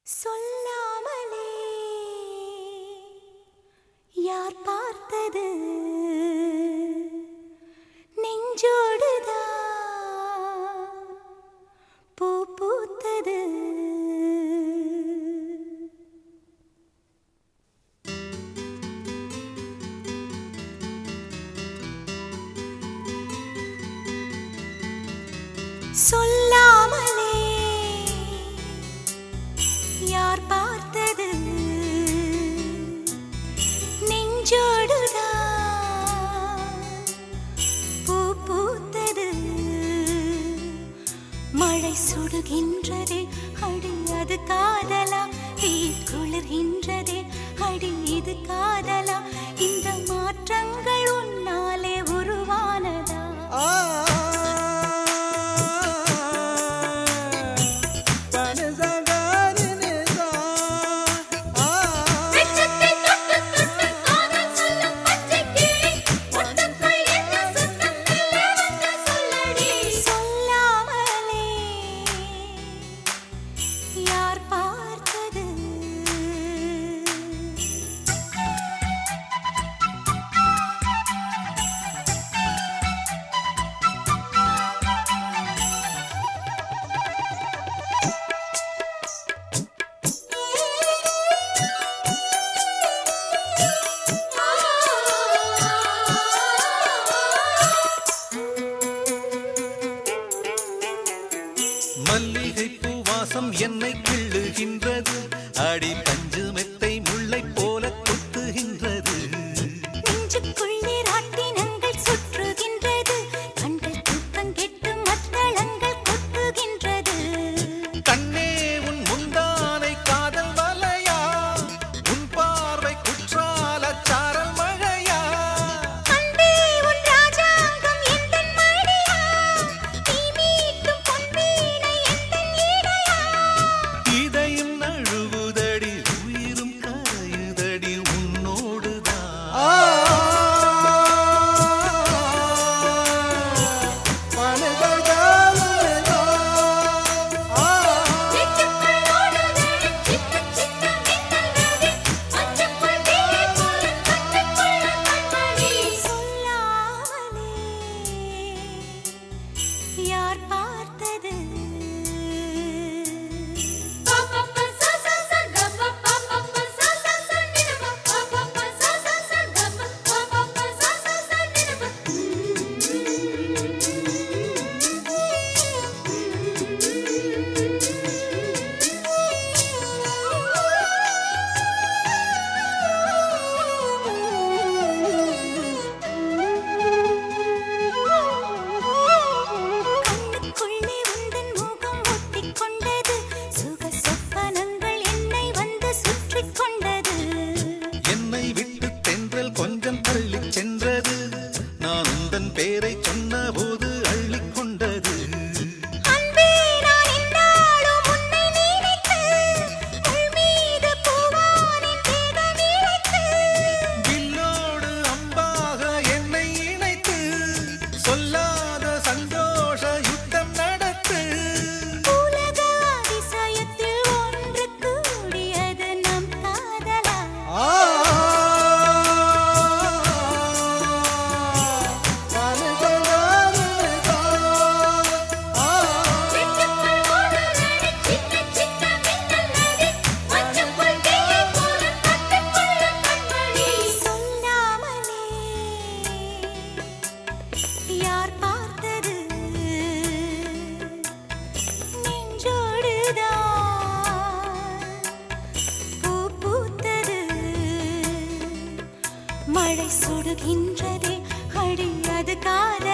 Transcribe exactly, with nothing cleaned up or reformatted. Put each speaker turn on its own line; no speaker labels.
சொல்லாமலே யார் பார்த்தது நெஞ்சோடுதான் பூ பூத்தது. சொல்லாமலே யார் பார்த்தது நெஞ்சோடுதான் பூ பூத்தது. மழை சுடுகின்றதே அடி அது காதலா, தீ குளிர்கின்றதே அடி இது காதலா, இந்த மாற்றங்கள் உன்னாலே உருவானதா?
மல்லிகை பூவாசம் என்னை கிள்ளுகின்றது, அடி பஞ்சு மெத்தை முல்லை போல குத்துகின்றது.
நெஞ்சுக்குள்ளே ராட்டினங்கள் சுற்றுகின்றது, கண்கள் தூக்கம் கெட்டு மத்தளங்கள் கொட்டுகின்றது.
கண்ணே உன் முந்தானை காதல் வலையா, உன் பார்வை குற்றால சாரல் மழையா.
அன்பே உன் ராஜாங்கம் எந்தன் மடியா, நீ மீட்டும் பொன்வீணை எந்தன் இடையா.
இதயம் நழுவுதடி உயிரும் கரையுதடி உன்னோடுதான்.
யார் பார்த்தது கண்ணுக்குள்ளே உந்தன் முகம் ஒட்டிக்கொண்டது, சுக சொப்பனங்கள் என்னை வந்து சுற்றிக் கொண்டது.
என்னை விட்டு தென்றல் கொஞ்சம் தள்ளி சென்றது, நான் உந்தன் பேரை சொன்ன போது அள்ளிக் கொண்டது.
அன்பே நான் என்னாலும் உன்னை நினைத்து, உள் மீது பூவானின் தேகம் இழைத்து.
வில்லோடு அம்பாக என்னை இணைத்து, சொல்லாத சந்தோஷ யுத்தம் நடத்து.
உலக அதிசயத்தில் ஒன்று கூடியது நம் காதலா. நெஞ்சுக்குள் ஓடுதடி சின்ன சின்ன மின்னல் நதி, மஞ்சள் தேயை போல கட்டிக்கொள்ளும் கண்மணி. சொல்லாமலே யார் பார்த்தது நெஞ்சோடுதான் பூ பூத்தது. மழை சுடுகின்றதே அடி அது காதலா,